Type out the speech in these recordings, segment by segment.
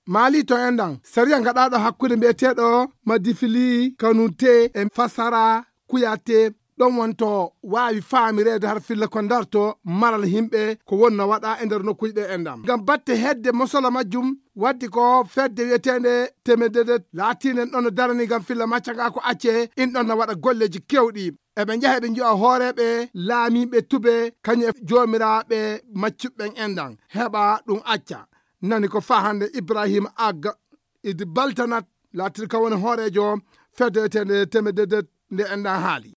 mali to endan sariya gaɗaɗo hakkude mbiyeteɗo Madifili Kanute e Fasara Kuyate ɗon wonto wawi faamirede har filla ko darto maral himɓe ko wonna waɗa e nder nokkuji ɗe endam ngam batte hedde mosolo majjum waddi ko fedde wiyetende temedede laatinen ɗon no darani gam filla maccaga ko acce in ɗon no waɗa golleji kewɗi eɓe jaaha ɓe jiya hooreɓe laamiɓe tube kañum e jomiraɓe maccuɓɓen endan heɓa ɗum acca nani ko fa hande Ibrahima Agga idi baltanat laatiri ka woni hoorejo fedde wiyetende temedede nde endan haali.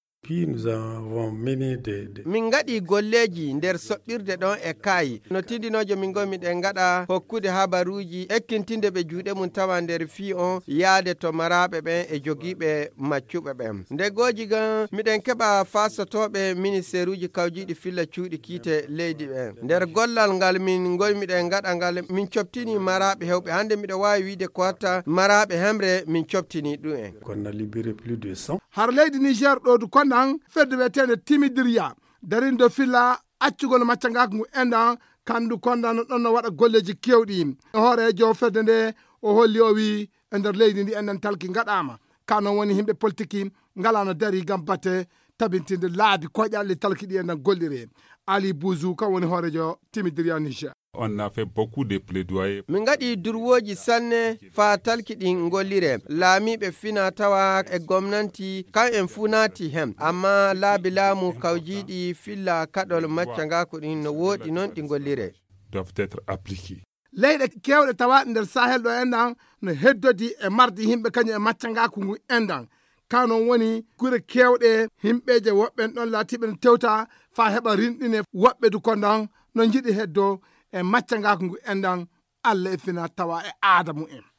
Min gaɗi golleji nder soɓɓirde ɗon e kaayi no tindinojo min go miɗen gaɗa hokkude habaruji ekkintinde ɓe juuɗe mum tawa nder fi on yaade to maraɓe ɓen e jogiiɓe maccuɓe ɓen nde goji gan miɗen keɓa fasotoɓe ministére uji kawjiɗi filla cuuɗi kiite leydi ɓen nder gollal ngal min goy miɗen gaɗa ngal min coptini maraɓe hewɓe hande miɗo wawi wiide ko hatta maraɓe hemre min coptini ɗum en har leydi Niger ɗo du kondan fedde wetende timidiriya darindo filla accugol maccangako ngu endan kandu kondan ɗon no waɗa golleji kewɗi hoorejo fedde nde o holli o wi e nder leydi ndi enden talki gaɗama kanon woni himɓe politique ngalano dari gam batte tabintinde laabi koƴalɗe talki ɗi enden gollire Ali Bouzou kam woni hoorejo timidiriya Niger. On a fait beaucoup de plaidoyer. Min gaɗi durwoji sanne fa talki ɗin gollire laamiɓe fina tawa e gomnanti kan en fu naati hen amma laabi laamu kawjiɗi filla kaɗol maccangako ɗin no woɗi noon ɗi gollire doivent être appliqués. leyɗe kewɗe tawa nder sahel ɗo endan no heddodi e mardi himɓe kañum e maccangako ngu endan kanon woni kure kewɗe himɓeje woɓɓen ɗon laatiɓe no tewta fa heɓa rinɗine woɓɓe du kondan no jiɗi heddo e maccangako ngu endan Allah e fina tawa e aada mu'en